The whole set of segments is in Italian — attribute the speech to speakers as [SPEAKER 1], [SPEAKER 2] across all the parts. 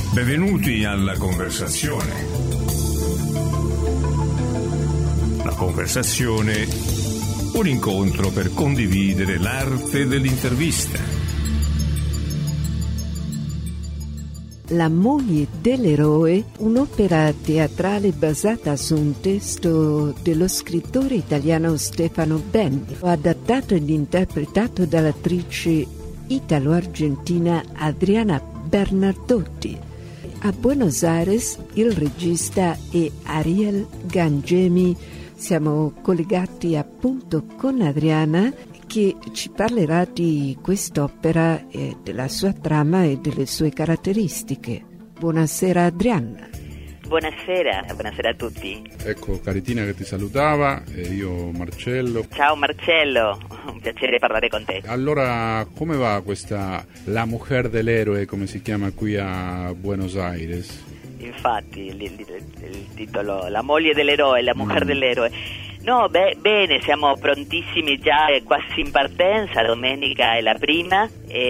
[SPEAKER 1] Benvenuti alla conversazione. La conversazione, un incontro per condividere l'arte dell'intervista.
[SPEAKER 2] La moglie dell'eroe, un'opera teatrale basata su un testo dello scrittore italiano Stefano Benni, adattato ed interpretato dall'attrice italo-argentina Adriana Bernardotti. A Buenos Aires il regista è Ariel Gangemi. Siamo collegati appunto con Adriana, che ci parlerà di quest'opera, della sua trama e delle sue caratteristiche. Buonasera Adriana.
[SPEAKER 3] Buonasera a tutti.
[SPEAKER 4] Ecco Caritina che ti salutava e io Marcello.
[SPEAKER 3] Ciao Marcello, un piacere parlare con te.
[SPEAKER 4] Allora, come va questa La Mujer del Héroe, come si chiama qui a Buenos Aires?
[SPEAKER 3] Infatti, il titolo, La moglie dell'eroe, La Mujer dell'eroe. No, bene, siamo prontissimi già, quasi in partenza, domenica è la prima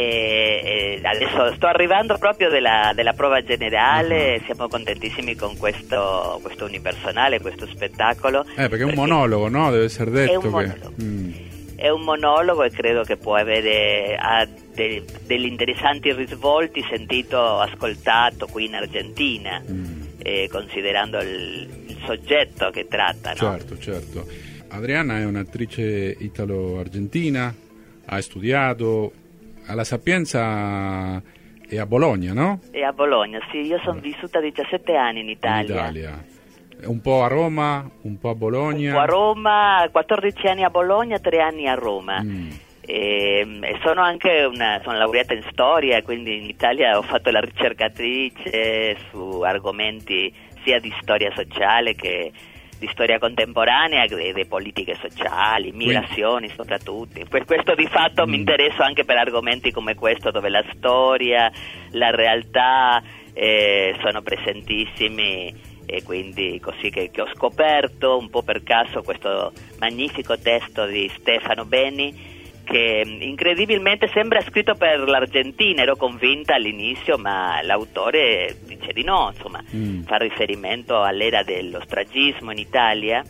[SPEAKER 3] e adesso sto arrivando proprio della prova generale, siamo contentissimi con questo unipersonale, questo spettacolo.
[SPEAKER 4] Perché è un monologo, no? Deve essere detto.
[SPEAKER 3] È un monologo. È un monologo e credo che può avere degli interessanti risvolti ascoltato qui in Argentina, considerando il soggetto che tratta, no?
[SPEAKER 4] Certo. Adriana è un'attrice italo-argentina, ha studiato alla Sapienza e a Bologna, no?
[SPEAKER 3] E a Bologna, sì, io sono vissuta 17 anni in Italia.
[SPEAKER 4] Un po' a Roma, un po' a Bologna.
[SPEAKER 3] Un po' a Roma, 14 anni a Bologna, 3 anni a Roma. E sono anche sono laureata in storia, quindi in Italia ho fatto la ricercatrice su argomenti sia di storia sociale che di storia contemporanea e di politiche sociali, migrazioni soprattutto. Per questo di fatto mi interesso anche per argomenti come questo, dove la storia, la realtà sono presentissimi, e quindi così che ho scoperto un po' per caso questo magnifico testo di Stefano Benni, che incredibilmente sembra scritto per l'Argentina. Ero convinta all'inizio, ma l'autore dice di no, insomma, fa riferimento all'era dello stragismo in Italia,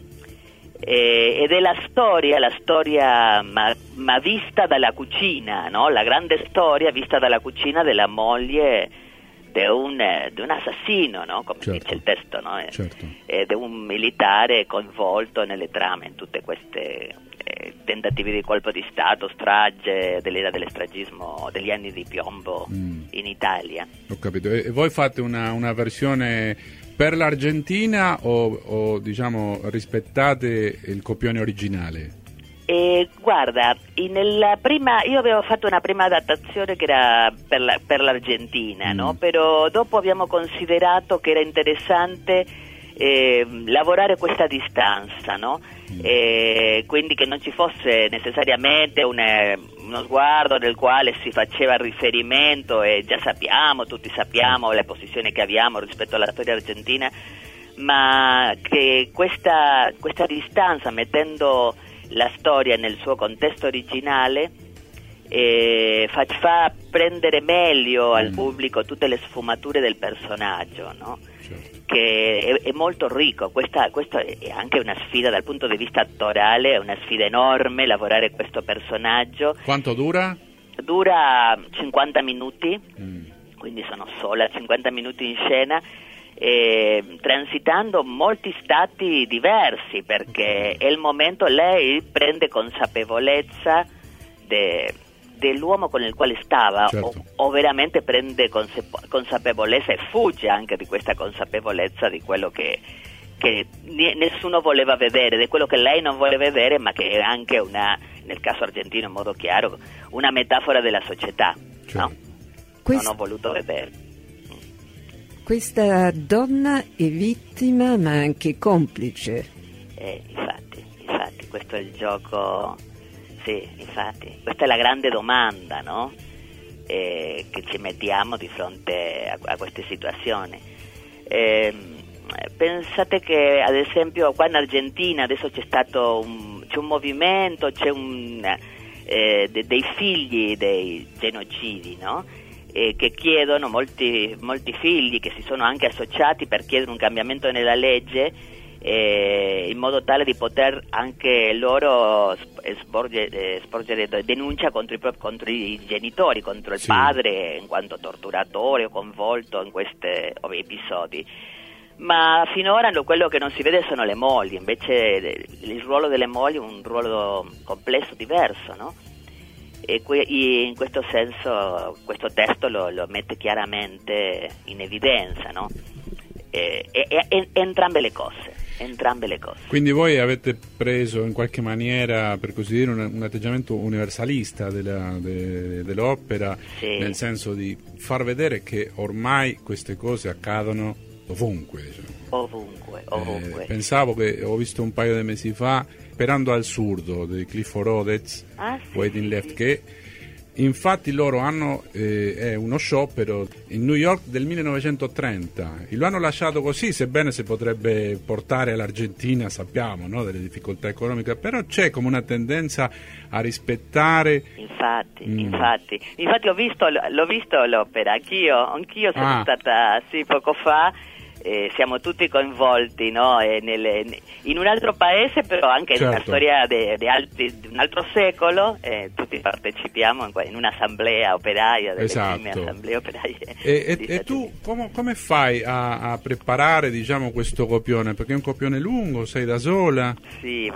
[SPEAKER 3] ed è la storia ma vista dalla cucina, no? La grande storia vista dalla cucina della moglie di un assassino, no? Come dice il testo, no?
[SPEAKER 4] Certo.
[SPEAKER 3] Ed è un militare coinvolto nelle trame, in tutte queste tentativi di colpo di Stato, strage dell'era dell'estragismo degli anni di piombo in Italia.
[SPEAKER 4] Ho capito. E voi fate una versione per l'Argentina o diciamo rispettate il copione originale?
[SPEAKER 3] Guarda, io avevo fatto una prima adattazione che era per l'Argentina, no? Però dopo abbiamo considerato che era interessante lavorare questa distanza, no? Quindi che non ci fosse necessariamente uno sguardo nel quale si faceva riferimento, e già tutti sappiamo le posizioni che abbiamo rispetto alla storia argentina, ma che questa distanza, mettendo la storia nel suo contesto originale, fa prendere meglio al pubblico tutte le sfumature del personaggio, no?
[SPEAKER 4] Certo.
[SPEAKER 3] Che è molto ricco. Questa è anche una sfida dal punto di vista attorale, è una sfida enorme lavorare questo personaggio.
[SPEAKER 4] Quanto dura?
[SPEAKER 3] Dura 50 minuti, quindi sono sola 50 minuti in scena, transitando molti stati diversi, perché è il momento, lei prende consapevolezza dell'uomo con il quale stava,
[SPEAKER 4] certo.
[SPEAKER 3] o veramente prende consapevolezza e fugge anche di questa consapevolezza di quello che nessuno voleva vedere, di quello che lei non vuole vedere, ma che è anche nel caso argentino in modo chiaro, una metafora della società, certo. No? Non ho voluto vedere.
[SPEAKER 2] Questa donna è vittima ma anche complice.
[SPEAKER 3] Infatti, questo è il gioco. Sì, infatti, questa è la grande domanda, no? Che ci mettiamo di fronte a queste situazioni. Pensate che ad esempio qua in Argentina adesso c'è un movimento, c'è dei figli dei genocidi, no? che chiedono, molti figli che si sono anche associati per chiedere un cambiamento nella legge, in modo tale di poter anche loro sporgere denuncia contro i genitori, contro il padre in quanto torturatore o coinvolto in questi episodi. Ma finora quello che non si vede sono le mogli, invece il ruolo delle mogli è un ruolo complesso, diverso, no? E in questo senso questo testo lo mette chiaramente in evidenza, no? Entrambe le cose.
[SPEAKER 4] Quindi voi avete preso in qualche maniera, per così dire, un atteggiamento universalista dell'opera,
[SPEAKER 3] sì,
[SPEAKER 4] nel senso di far vedere che ormai queste cose accadono ovunque, diciamo.
[SPEAKER 3] Ovunque.
[SPEAKER 4] Pensavo che ho visto un paio di mesi fa Sperando al surdo di Clifford Odets,
[SPEAKER 3] sì,
[SPEAKER 4] Waiting Left, che infatti loro hanno uno sciopero in New York del 1930 e lo hanno lasciato così, sebbene si potrebbe portare all'Argentina, sappiamo, no, delle difficoltà economiche, però c'è come una tendenza a rispettare.
[SPEAKER 3] Infatti l'ho visto l'opera, anch'io sono stata poco fa. Siamo tutti coinvolti, no? In un altro paese, però anche in una storia di un altro secolo, tutti partecipiamo in un'assemblea operaia, delle prime assemblee operaie.
[SPEAKER 4] E tu come fai a preparare, diciamo, questo copione? Perché è un copione lungo, sei da sola?
[SPEAKER 3] Sì.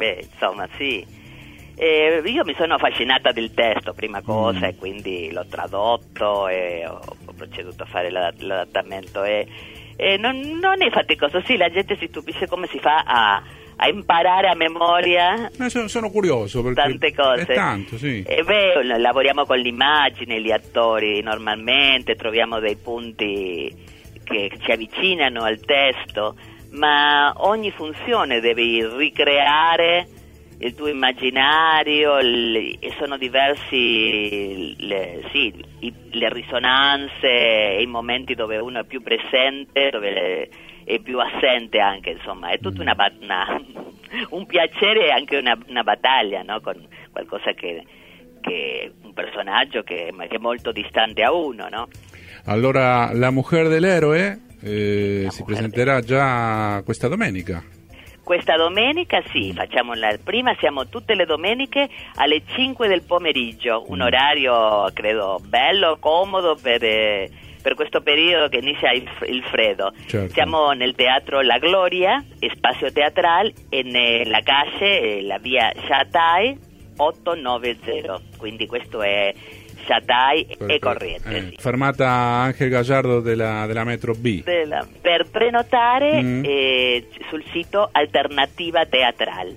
[SPEAKER 3] Io mi sono affascinata del testo, prima cosa, e quindi l'ho tradotto e ho proceduto a fare l'adattamento. Non è faticoso, sì, la gente si stupisce come si fa a imparare a memoria.
[SPEAKER 4] Sono curioso perché
[SPEAKER 3] tante cose.
[SPEAKER 4] È tanto, sì.
[SPEAKER 3] Lavoriamo con l'immagine, gli attori normalmente, troviamo dei punti che ci avvicinano al testo, ma ogni funzione devi ricreare il tuo immaginario, e sono diversi le risonanze e i momenti dove uno è più presente, dove è più assente anche, insomma, è tutto un piacere e anche una battaglia, no? Con qualcosa che un personaggio che è molto distante a uno, no?
[SPEAKER 4] Allora, La Mujer dell'Eroe si presenterà già questa domenica.
[SPEAKER 3] Questa domenica sì, facciamo la prima, siamo tutte le domeniche alle 5 del pomeriggio, un orario credo bello, comodo per questo periodo che inizia il freddo.
[SPEAKER 4] Certo.
[SPEAKER 3] Siamo nel Teatro La Gloria, spazio teatrale, e nella calle, la via Chatai 890, quindi questo è Chatai e Corrientes. Sì.
[SPEAKER 4] Fermata Angel Gallardo della metro B.
[SPEAKER 3] Per prenotare sul sito Alternativa Teatral,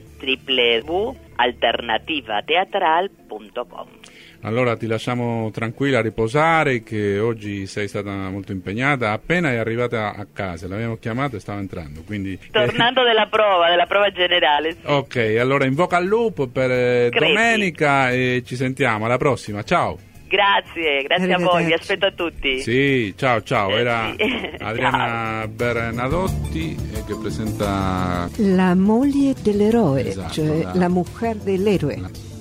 [SPEAKER 3] www.alternativateatral.com.
[SPEAKER 4] Allora ti lasciamo tranquilla a riposare, che oggi sei stata molto impegnata. Appena è arrivata a casa, l'abbiamo chiamata e stava entrando, quindi
[SPEAKER 3] tornando della prova generale, sì.
[SPEAKER 4] Ok, allora in bocca al lupo per domenica e ci sentiamo alla prossima. Ciao.
[SPEAKER 3] Grazie a voi, vi aspetto a tutti.
[SPEAKER 4] Sì, ciao. Era Adriana Bernadotti che presenta
[SPEAKER 2] La moglie dell'eroe,
[SPEAKER 4] esatto,
[SPEAKER 2] cioè la mujer dell'eroe.